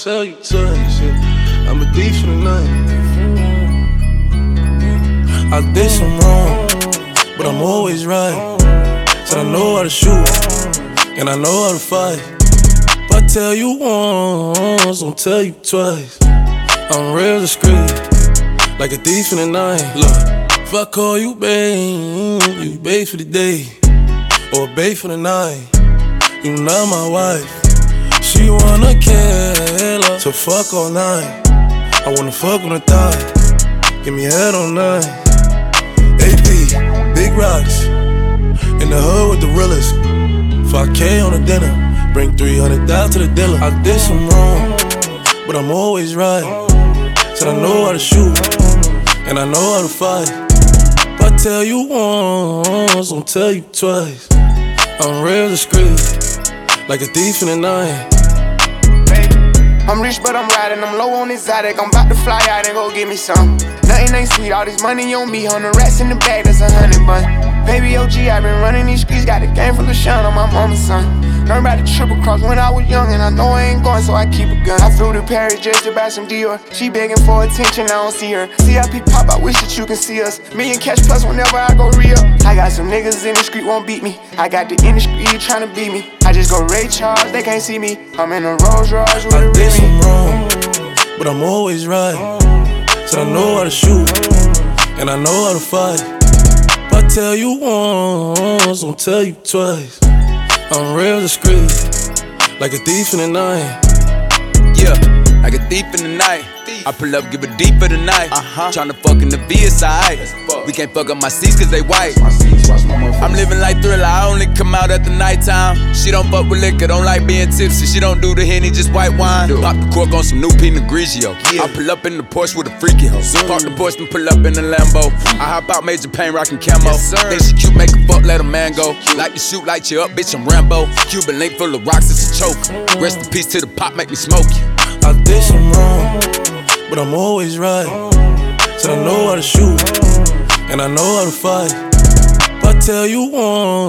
tell you twice, yeah. I'm a thief in the night. I did some wrong, but I'm always right. Said I know how to shoot, and I know how to fight. If I tell you once, don't tell you twice. I'm real discreet, like a thief in the night. Look, if I call you babe, you babe for the day, or babe for the night. You not my wife. She wanna kill her, so fuck all night. I wanna fuck on the thigh, give me head all night. AP, big rocks, in the hood with the realest. 5K on the dinner, bring 300,000 to the dealer. I did some wrong, but I'm always right. Said I know how to shoot, and I know how to fight. If I tell you once, don't tell you twice. I'm real discreet, like a thief in the night. I'm rich but I'm riding, I'm low on exotic. I'm about to fly out and go get me some. Nothing ain't sweet, all this money on me. 100 rats in the bag, that's 100 bun. Baby OG, I been running these streets. Got a game full of shine on my mama's son. Learned about the triple cross when I was young, and I know I ain't going, so I keep a gun. I flew to Paris just to buy some Dior. She begging for attention, I don't see her. CIP pop, I wish that you can see us. Million cash plus whenever I go real. I got some niggas in the street won't beat me. I got the industry tryna beat me. I just go Ray Charles, they can't see me. I'm in a Rolls Royce with a I did Remy. some wrong, but I'm always right. Said I know how to shoot, and I know how to fight. If I tell you once, don't tell you twice. I'm real discreet, like a thief in the night. Yeah, like a thief in the night. I pull up, give it deep for the night. Tryna fuck in the VSI. We can't fuck up my seats cause they white. I'm living like Thriller, I only come out at the nighttime. She don't fuck with liquor, don't like being tipsy. She don't do the Henny, just white wine. Pop the cork on some new Pinot Grigio. I pull up in the Porsche with a freaky hoe. Park the Porsche and pull up in the Lambo. I hop out Major Payne rockin' camo. Think she cute, make a fuck, let a man go. Like to shoot, light you up, bitch, I'm Rambo. Cuban link full of rocks, it's a choke. Rest in peace to the pop, make me smoke you. I did some wrong, but I'm always right. Said I know how to shoot, and I know how to fight. If I tell you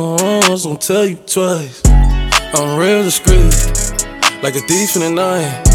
once, don't tell you twice. I'm real discreet, like a thief in the night.